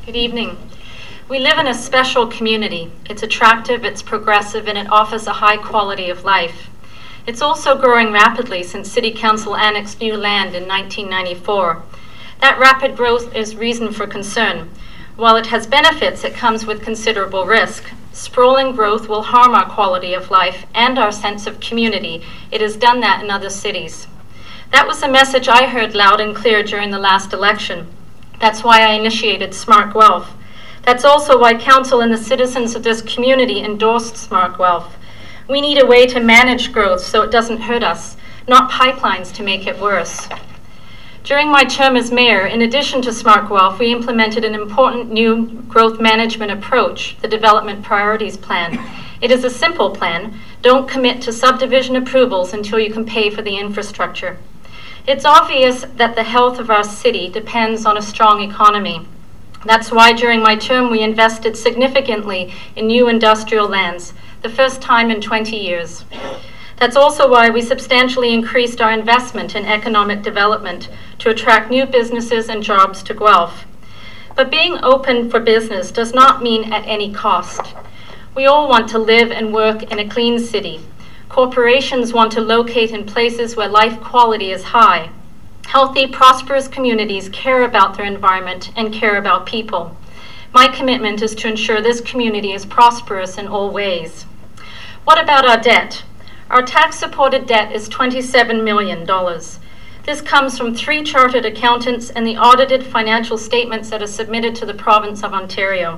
Good evening. We live in a special community. It's attractive, it's progressive, and it offers a high quality of life. It's also growing rapidly since City Council annexed new land in 1994. That rapid growth is reason for concern. While it has benefits, it comes with considerable risk. Sprawling growth will harm our quality of life and our sense of community. It has done that in other cities. That was a message I heard loud and clear during the last election. That's why I initiated Smart Guelph. That's also why Council and the citizens of this community endorsed Smart Guelph. We need a way to manage growth so it doesn't hurt us, not pipelines to make it worse. During my term as mayor, in addition to Smart Guelph, we implemented an important new growth management approach, the Development Priorities Plan. It is a simple plan. Don't commit to subdivision approvals until you can pay for the infrastructure. It's obvious that the health of our city depends on a strong economy. That's why during my term we invested significantly in new industrial lands, the first time in 20 years. That's also why we substantially increased our investment in economic development to attract new businesses and jobs to Guelph. But being open for business does not mean at any cost. We all want to live and work in a clean city. Corporations want to locate in places where life quality is high. Healthy, prosperous communities care about their environment and care about people. My commitment is to ensure this community is prosperous in all ways. What about our debt? Our tax-supported debt is $27 million. This comes from 3 chartered accountants and the audited financial statements that are submitted to the province of Ontario.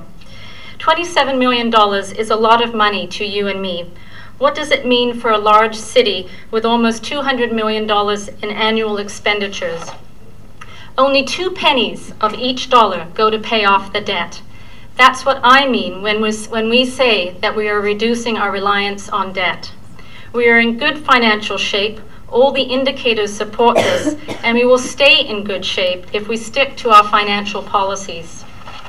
$27 million is a lot of money to you and me. What does it mean for a large city with almost $200 million in annual expenditures? Only 2 pennies of each dollar go to pay off the debt. That's what I mean when we say that we are reducing our reliance on debt. We are in good financial shape. All the indicators support this, and we will stay in good shape if we stick to our financial policies.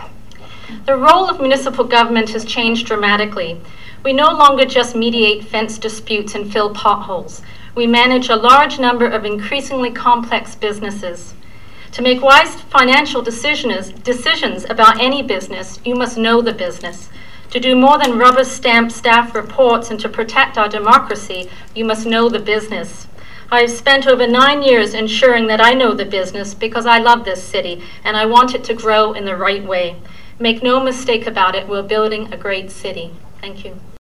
The role of municipal government has changed dramatically. We no longer just mediate fence disputes and fill potholes. We manage a large number of increasingly complex businesses. To make wise financial decisions about any business, you must know the business. To do more than rubber stamp staff reports and to protect our democracy, you must know the business. I've spent over 9 years ensuring that I know the business because I love this city and I want it to grow in the right way. Make no mistake about it, we're building a great city. Thank you.